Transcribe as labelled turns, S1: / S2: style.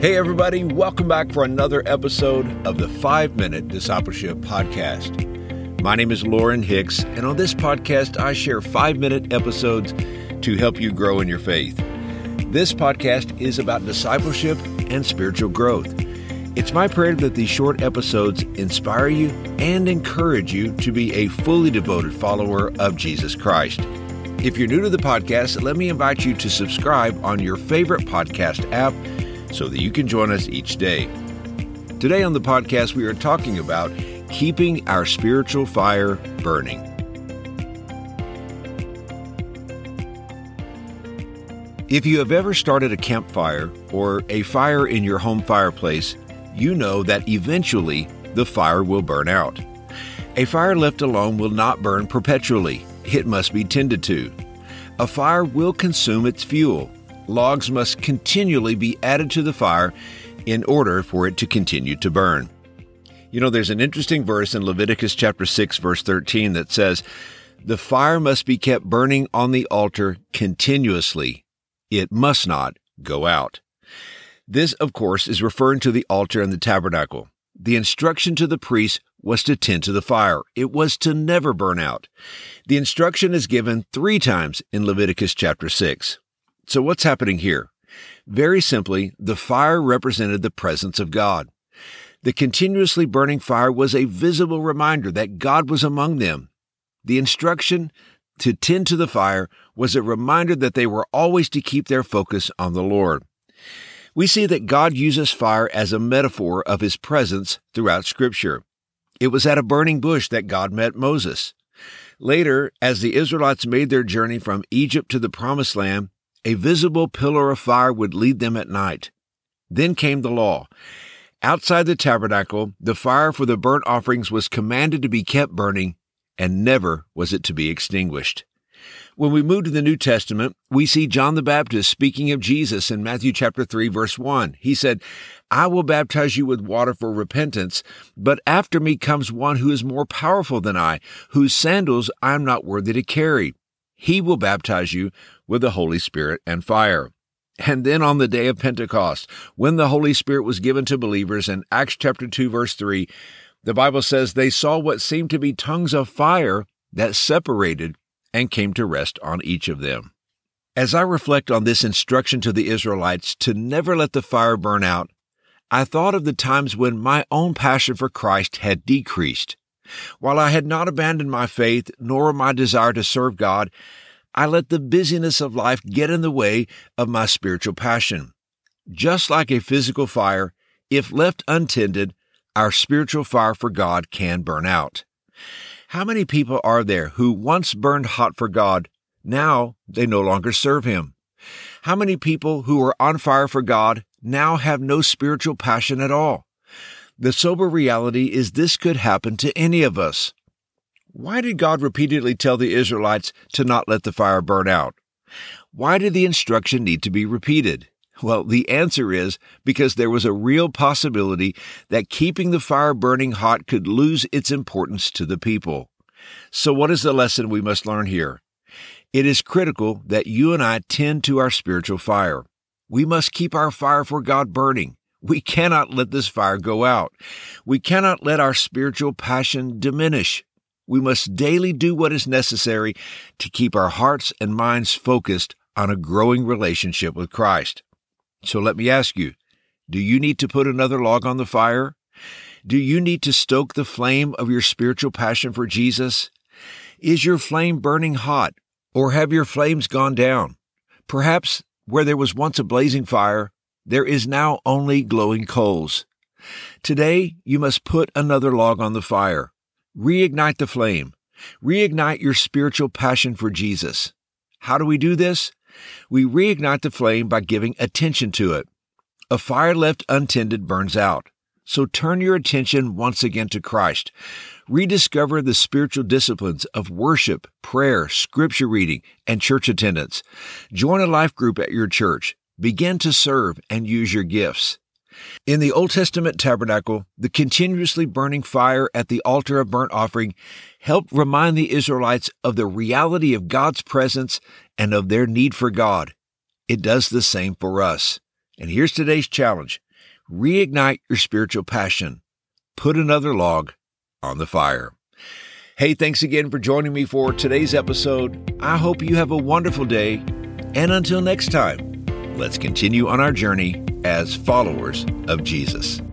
S1: Hey everybody, welcome back for another episode of the 5-Minute Discipleship Podcast. My name is Lauren Hicks, and on this podcast I share 5-minute episodes to help you grow in your faith. This podcast is about discipleship and spiritual growth. It's my prayer that these short episodes inspire you and encourage you to be a fully devoted follower of Jesus Christ. If you're new to the podcast, let me invite you to subscribe on your favorite podcast app so that you can join us each day. Today on the podcast, we are talking about keeping our spiritual fire burning. If you have ever started a campfire or a fire in your home fireplace, you know that eventually the fire will burn out. A fire left alone will not burn perpetually. It must be tended to. A fire will consume its fuel. Logs must continually be added to the fire in order for it to continue to burn. You know, there's an interesting verse in Leviticus chapter 6, verse 13 that says, "The fire must be kept burning on the altar continuously. It must not go out." This, of course, is referring to the altar and the tabernacle. The instruction to the priest was to tend to the fire. It was to never burn out. The instruction is given 3 times in Leviticus chapter 6. So what's happening here? Very simply, the fire represented the presence of God. The continuously burning fire was a visible reminder that God was among them. The instruction to tend to the fire was a reminder that they were always to keep their focus on the Lord. We see that God uses fire as a metaphor of His presence throughout Scripture. It was at a burning bush that God met Moses. Later, as the Israelites made their journey from Egypt to the Promised Land, a visible pillar of fire would lead them at night. Then came the law. Outside the tabernacle, the fire for the burnt offerings was commanded to be kept burning, and never was it to be extinguished. When we move to the New Testament, we see John the Baptist speaking of Jesus in Matthew chapter 3, verse 1. He said, "I will baptize you with water for repentance, but after me comes one who is more powerful than I, whose sandals I am not worthy to carry. He will baptize you with the Holy Spirit and fire." And then on the day of Pentecost, when the Holy Spirit was given to believers in Acts chapter 2, verse 3, the Bible says they saw what seemed to be tongues of fire that separated and came to rest on each of them. As I reflect on this instruction to the Israelites to never let the fire burn out, I thought of the times when my own passion for Christ had decreased. While I had not abandoned my faith nor my desire to serve God, I let the busyness of life get in the way of my spiritual passion. Just like a physical fire, if left untended, our spiritual fire for God can burn out. How many people are there who once burned hot for God, now they no longer serve Him? How many people who are on fire for God now have no spiritual passion at all? The sober reality is this could happen to any of us. Why did God repeatedly tell the Israelites to not let the fire burn out? Why did the instruction need to be repeated? Well, the answer is because there was a real possibility that keeping the fire burning hot could lose its importance to the people. So what is the lesson we must learn here? It is critical that you and I tend to our spiritual fire. We must keep our fire for God burning. We cannot let this fire go out. We cannot let our spiritual passion diminish. We must daily do what is necessary to keep our hearts and minds focused on a growing relationship with Christ. So let me ask you, do you need to put another log on the fire? Do you need to stoke the flame of your spiritual passion for Jesus? Is your flame burning hot, or have your flames gone down? Perhaps where there was once a blazing fire, there is now only glowing coals. Today, you must put another log on the fire. Reignite the flame. Reignite your spiritual passion for Jesus. How do we do this? We reignite the flame by giving attention to it. A fire left untended burns out. So turn your attention once again to Christ. Rediscover the spiritual disciplines of worship, prayer, scripture reading, and church attendance. Join a life group at your church. Begin to serve and use your gifts. In the Old Testament tabernacle, the continuously burning fire at the altar of burnt offering helped remind the Israelites of the reality of God's presence and of their need for God. It does the same for us. And here's today's challenge. reignite your spiritual passion. Put another log on the fire. Hey, thanks again for joining me for today's episode. I hope you have a wonderful day. And until next time, let's continue on our journey as followers of Jesus.